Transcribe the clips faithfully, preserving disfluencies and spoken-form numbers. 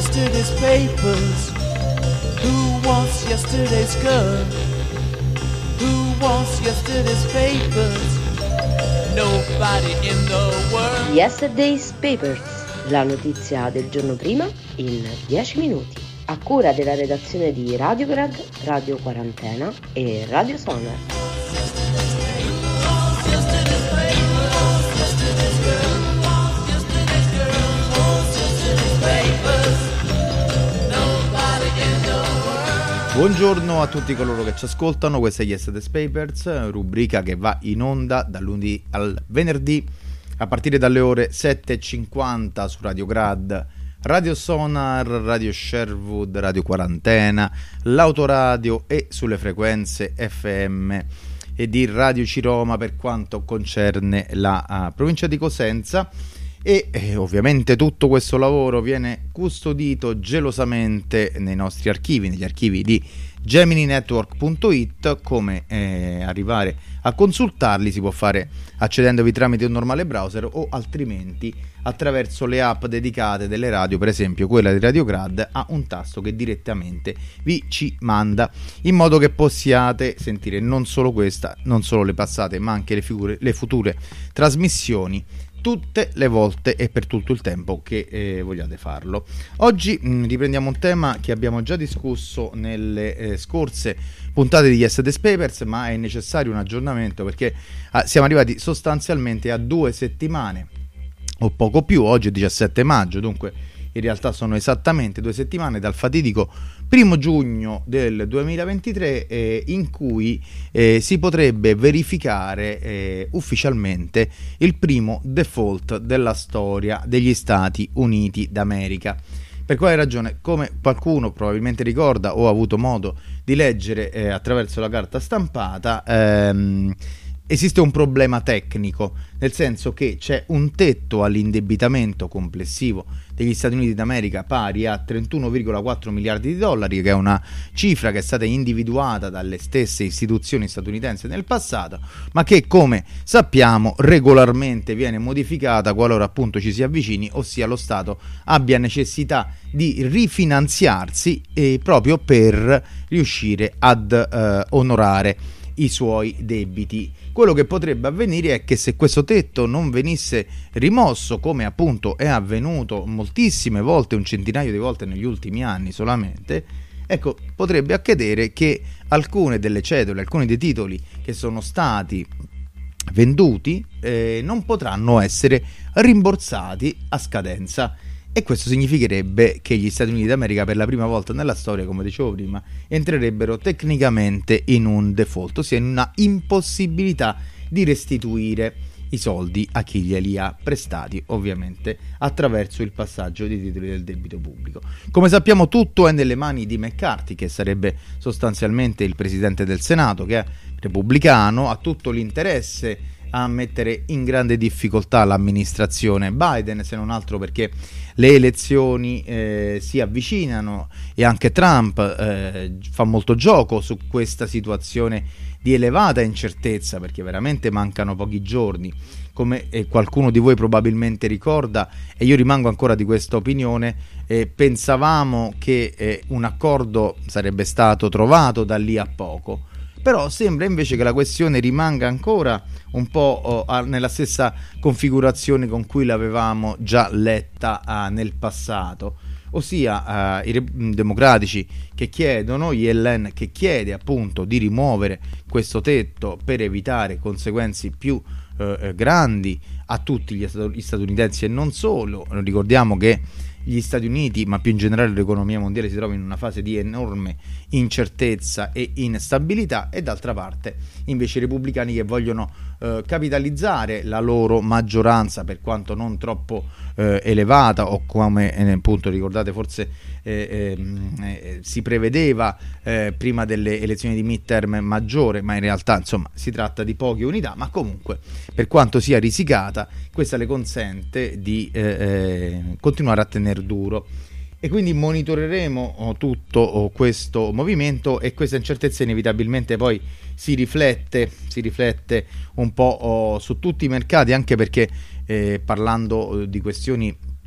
yesterday's papers? Who wants yesterday's girl? Who wants yesterday's papers? Nobody in the world. Yesterday's Papers, la notizia del giorno prima in dieci minuti. A cura della redazione di Radiograd, Radio Quarantena e Radio Sonar. Buongiorno a tutti coloro che ci ascoltano, questa è Yesterday's Papers, rubrica che va in onda dal lunedì al venerdì a partire dalle ore sette e cinquanta su Radio Grad, Radio Sonar, Radio Sherwood, Radio Quarantena, l'Autoradio e sulle frequenze F M e di Radio Ciroma per quanto concerne la uh, provincia di Cosenza. E eh, ovviamente tutto questo lavoro viene custodito gelosamente nei nostri archivi, negli archivi di gemini network punto it. Come eh, arrivare a consultarli si può fare accedendovi tramite un normale browser o altrimenti attraverso le app dedicate delle radio, per esempio quella di Radio Grad ha un tasto che direttamente vi ci manda, in modo che possiate sentire non solo questa, non solo le passate, ma anche le, figure, le future trasmissioni tutte le volte e per tutto il tempo che eh, vogliate farlo. Oggi mh, riprendiamo un tema che abbiamo già discusso nelle eh, scorse puntate di Yesterday's Papers, ma è necessario un aggiornamento perché ah, siamo arrivati sostanzialmente a due settimane o poco più. Oggi è diciassette maggio, dunque in realtà sono esattamente due settimane dal fatidico primo giugno del duemilaventitré eh, in cui eh, si potrebbe verificare eh, ufficialmente il primo default della storia degli Stati Uniti d'America. Per quale ragione? Come qualcuno probabilmente ricorda o ha avuto modo di leggere eh, attraverso la carta stampata, ehm, esiste un problema tecnico, nel senso che c'è un tetto all'indebitamento complessivo degli Stati Uniti d'America pari a trentuno virgola quattro miliardi di dollari, che è una cifra che è stata individuata dalle stesse istituzioni statunitensi nel passato, ma che, come sappiamo, regolarmente viene modificata qualora appunto ci si avvicini, ossia lo Stato abbia necessità di rifinanziarsi eh, proprio per riuscire ad eh, onorare i suoi debiti. Quello che potrebbe avvenire è che se questo tetto non venisse rimosso, come appunto è avvenuto moltissime volte, un centinaio di volte negli ultimi anni solamente, ecco, potrebbe accadere che alcune delle cedole, alcuni dei titoli che sono stati venduti eh, non potranno essere rimborsati a scadenza. E questo significherebbe che gli Stati Uniti d'America per la prima volta nella storia, come dicevo prima, entrerebbero tecnicamente in un default, ossia in una impossibilità di restituire i soldi a chi glieli ha prestati, ovviamente attraverso il passaggio dei titoli del debito pubblico. Come sappiamo, tutto è nelle mani di McCarthy, che sarebbe sostanzialmente il presidente del Senato, che è repubblicano, ha tutto l'interesse a mettere in grande difficoltà l'amministrazione Biden, se non altro perché le elezioni eh, si avvicinano e anche Trump eh, fa molto gioco su questa situazione di elevata incertezza, perché veramente mancano pochi giorni, come eh, qualcuno di voi probabilmente ricorda, e io rimango ancora di questa opinione. Eh, pensavamo che eh, un accordo sarebbe stato trovato da lì a poco, però sembra invece che la questione rimanga ancora un po' oh, nella stessa configurazione con cui l'avevamo già letta ah, nel passato, ossia uh, i re- democratici che chiedono, Yellen che chiede appunto di rimuovere questo tetto per evitare conseguenze più uh, grandi a tutti gli, stat- gli statunitensi e non solo. Ricordiamo che gli Stati Uniti, ma più in generale l'economia mondiale, si trova in una fase di enorme incertezza e instabilità, e d'altra parte invece i repubblicani che vogliono eh, capitalizzare la loro maggioranza, per quanto non troppo eh, elevata, o come eh, appunto ricordate forse eh, eh, si prevedeva eh, prima delle elezioni di midterm maggiore, ma in realtà insomma si tratta di poche unità, ma comunque per quanto sia risicata questa le consente di eh, eh, continuare a tenere duro. E quindi monitoreremo oh, tutto oh, questo movimento, e questa incertezza inevitabilmente poi si riflette si riflette un po' oh, su tutti i mercati, anche perché eh, parlando di questioni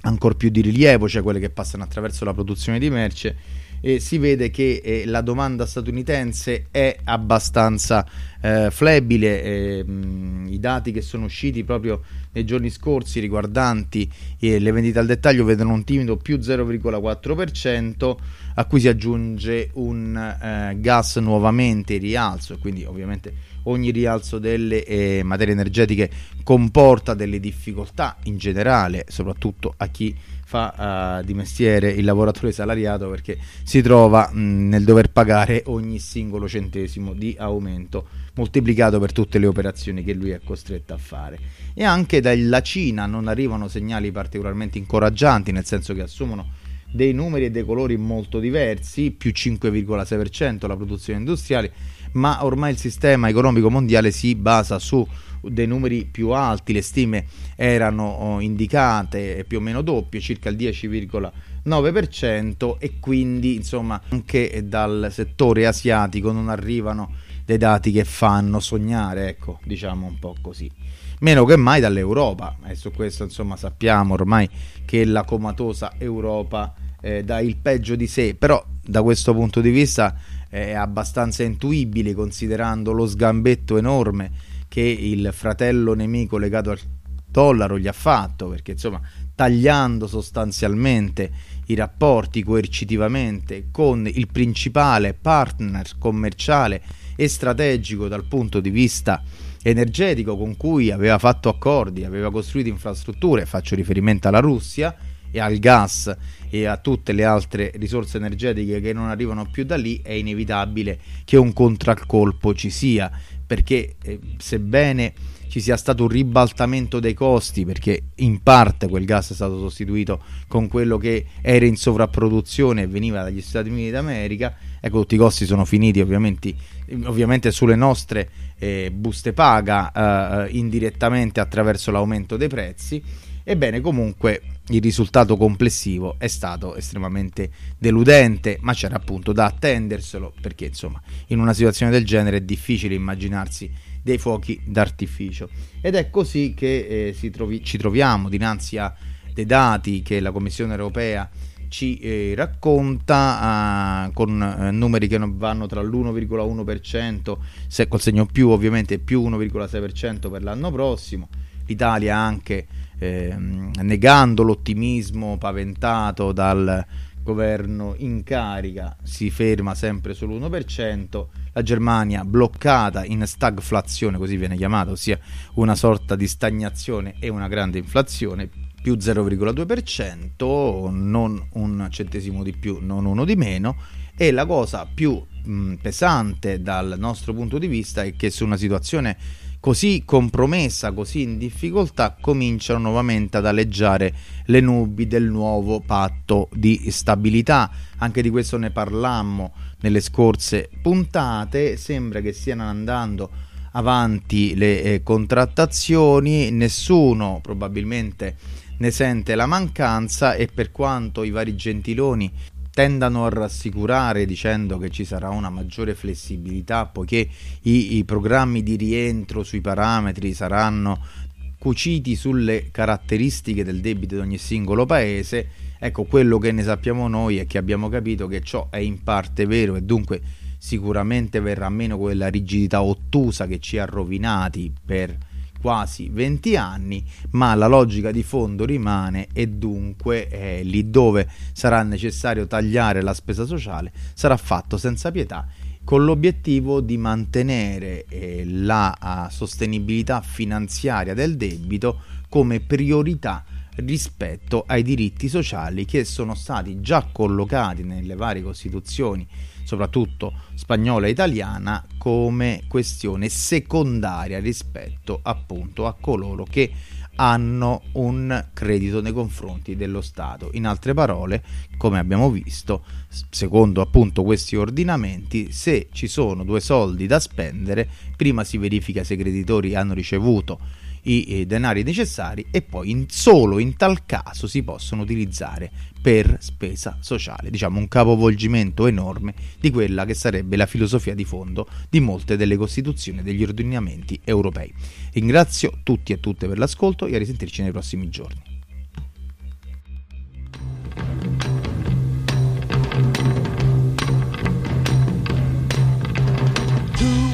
ancor più di rilievo, cioè quelle che passano attraverso la produzione di merce, e si vede che eh, la domanda statunitense è abbastanza eh, flebile. Eh, mh, i dati che sono usciti proprio nei giorni scorsi riguardanti eh, le vendite al dettaglio vedono un timido più zero virgola quattro per cento, a cui si aggiunge un eh, gas nuovamente in rialzo, quindi ovviamente ogni rialzo delle eh, materie energetiche comporta delle difficoltà in generale, soprattutto a chi fa uh, di mestiere il lavoratore salariato, perché si trova mh, nel dover pagare ogni singolo centesimo di aumento moltiplicato per tutte le operazioni che lui è costretto a fare. E anche dalla Cina non arrivano segnali particolarmente incoraggianti, nel senso che assumono dei numeri e dei colori molto diversi, più cinque virgola sei per cento la produzione industriale, ma ormai il sistema economico mondiale si basa su dei numeri più alti. Le stime erano indicate più o meno doppie, circa il dieci virgola nove per cento, e quindi insomma anche dal settore asiatico non arrivano dei dati che fanno sognare, ecco, diciamo un po' così. Meno che mai dall'Europa, e su questo insomma sappiamo ormai che la comatosa Europa eh, dà il peggio di sé, però da questo punto di vista è abbastanza intuibile, considerando lo sgambetto enorme che il fratello nemico legato al dollaro gli ha fatto, perché insomma tagliando sostanzialmente i rapporti coercitivamente con il principale partner commerciale e strategico dal punto di vista energetico, con cui aveva fatto accordi, aveva costruito infrastrutture, faccio riferimento alla Russia e al gas e a tutte le altre risorse energetiche che non arrivano più da lì, è inevitabile che un contraccolpo ci sia, perché eh, sebbene ci sia stato un ribaltamento dei costi, perché in parte quel gas è stato sostituito con quello che era in sovrapproduzione e veniva dagli Stati Uniti d'America, ecco, tutti i costi sono finiti ovviamente, ovviamente sulle nostre eh, buste paga, eh, indirettamente attraverso l'aumento dei prezzi. Ebbene, comunque il risultato complessivo è stato estremamente deludente, ma c'era appunto da attenderselo, perché insomma in una situazione del genere è difficile immaginarsi dei fuochi d'artificio, ed è così che eh, si trovi, ci troviamo dinanzi a dei dati che la Commissione europea ci eh, racconta, uh, con uh, numeri che non vanno tra l'uno virgola uno per cento, se col segno più ovviamente, più uno virgola sei per cento per l'anno prossimo. L'Italia anche eh, negando l'ottimismo paventato dal governo in carica si ferma sempre sull'uno per cento. La Germania bloccata in stagflazione, così viene chiamata, ossia una sorta di stagnazione e una grande inflazione, più zero virgola due per cento, non un centesimo di più, non uno di meno. E la cosa più mh, pesante dal nostro punto di vista è che su una situazione così compromessa, così in difficoltà, cominciano nuovamente ad aleggiare le nubi del nuovo patto di stabilità. Anche di questo ne parlammo nelle scorse puntate. Sembra che stiano andando avanti le eh, contrattazioni, nessuno probabilmente ne sente la mancanza, e per quanto i vari gentiloni tendano a rassicurare dicendo che ci sarà una maggiore flessibilità, poiché i, i programmi di rientro sui parametri saranno cuciti sulle caratteristiche del debito di ogni singolo paese, ecco, quello che ne sappiamo noi è che abbiamo capito che ciò è in parte vero, e dunque sicuramente verrà meno quella rigidità ottusa che ci ha rovinati per quasi venti anni, ma la logica di fondo rimane, e dunque eh, lì dove sarà necessario tagliare la spesa sociale sarà fatto senza pietà, con l'obiettivo di mantenere eh, la uh, sostenibilità finanziaria del debito come priorità rispetto ai diritti sociali che sono stati già collocati nelle varie costituzioni, soprattutto spagnola e italiana, come questione secondaria rispetto appunto a coloro che hanno un credito nei confronti dello Stato. In altre parole, come abbiamo visto, secondo appunto questi ordinamenti, se ci sono due soldi da spendere, prima si verifica se i creditori hanno ricevuto i denari necessari, e poi in, solo in tal caso si possono utilizzare per spesa sociale. Diciamo un capovolgimento enorme di quella che sarebbe la filosofia di fondo di molte delle costituzioni e degli ordinamenti europei. Ringrazio tutti e tutte per l'ascolto e a risentirci nei prossimi giorni.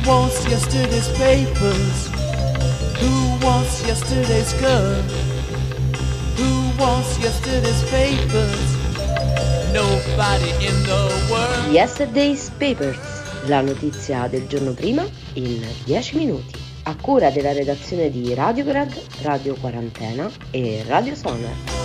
wants yesterday's papers? Who wants yesterday's girl? Who wants yesterday's papers? Nobody in the world. Yesterday's Papers, la notizia del giorno prima in dieci minuti. A cura della redazione di Radiograd, Radio Quarantena e Radio Sonar.